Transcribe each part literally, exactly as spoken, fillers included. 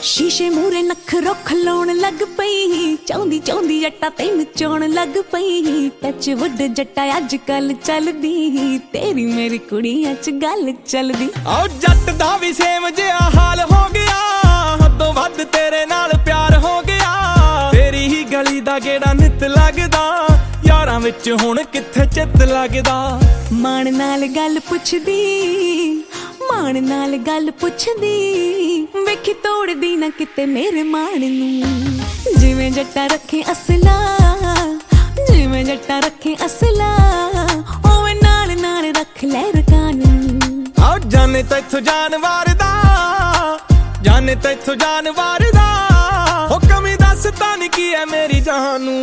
शीशे मूरे नखरो खलोण लग पई, चाहुंदी चाहुंदी जट्टा तैनूं चोण लग पई। टच वुड जट्टा अज कल चलदी, तेरी मेरी कुड़ियां च गल चलदी। ओ जट दा भी सेम जिहा हाल हो गया, हदों वध तेरे नाल प्यार हो गया। तेरी ही गली दा गेड़ा नित लगदा, यारां विच हुण कित्थे चित लगदा। मान नाल गल पुछदी, मान नाल गल पुछदी, वेखी तोड़दी ना किते मेरे मान नूं। जिवें जट्टा रखे असला, जिवें जट्टा रखे असला, ओवें नाल नाल रख ले रकान नूं। आओ जाने तैथों जानवर दा, जाने तैथों जानवर दा, हो कमी दस तां की है मेरी जानू।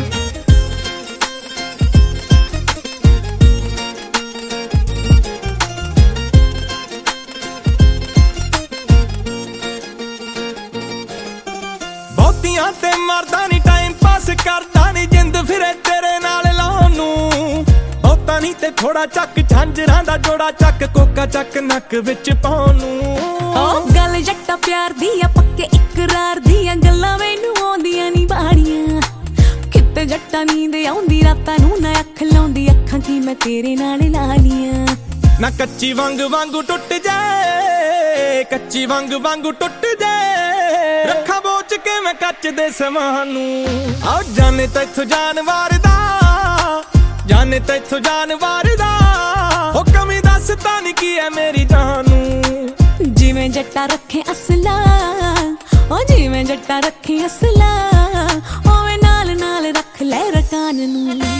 बहुतियां ते मरदा नी टाइम पास करदा नी, जिंद फिरे तेरे नाल लाउण नूं। बहुता नी ते थोड़ा चक झांजरां दा जोड़ा चक, कोका चक नक विच पाउण नूं। ओ गल जट्टा प्यार दी आ, पक्के इकरार दी आ, गल्लां मैनूं आउंदियां नी बाड़ियां। किते जट्टा नींद आउंदी रातां नूं ना अख लाउंदी, अखां की मैं तेरे नाल ला लियां। ना कच्ची वांग वांगू टुट जाए, कच्ची वांग वांगू टुट जाए, रखा बोच के मैं कच दे समान नूं। आओ जाने तैथों जानवर दा, जाने तैथों जानवर दा, हो कमी दस तां की है मेरी जानू। जिवें जट्टा रखे असला, ओ जिवें जट्टा रखे असला, ओवें नाल नाल रख ले रकान नूं।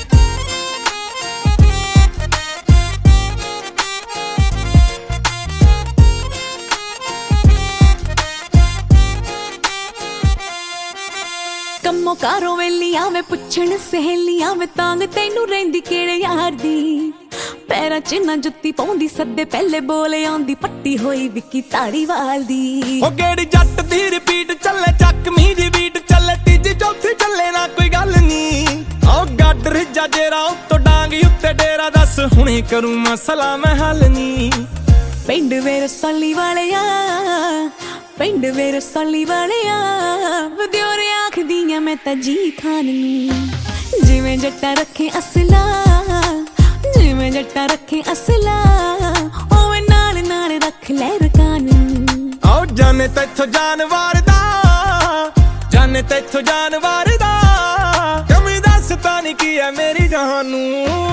कम्मों कारों वेलियां वे पुछण सहेलियां वे, तांग तैनूं रहिंदी किहड़े यार दी। पैरां च ना जुत्ती पाउंदी, सदे पहले बोले आउंदी, पट्टी होई विक्की धारीवाल दी। ओ गेड़ी जट दी रिपीट चले, चक मीदी बीट चले, तीजी चौथी चले ना कोई गल नी। ओ गड्ड रिजा जेरा उत्तों डांग उत्ते डेरा, दस हुणे करूं मसला मैं हल नी। पिंड वे रसौली वालिया, पिंड वे रसौली वालिया, वद्योरे आखदियां मैं तां जी खान नूं। जिवें जट्टा रखे असला, जिवें जट्टा रखे असला, ओवें नाल नाल रख ले रकान नूं। आओ जाने तैथों जानवर दा, जाने तैथों जानवर दा, कमी दस तां की है मेरी जानू।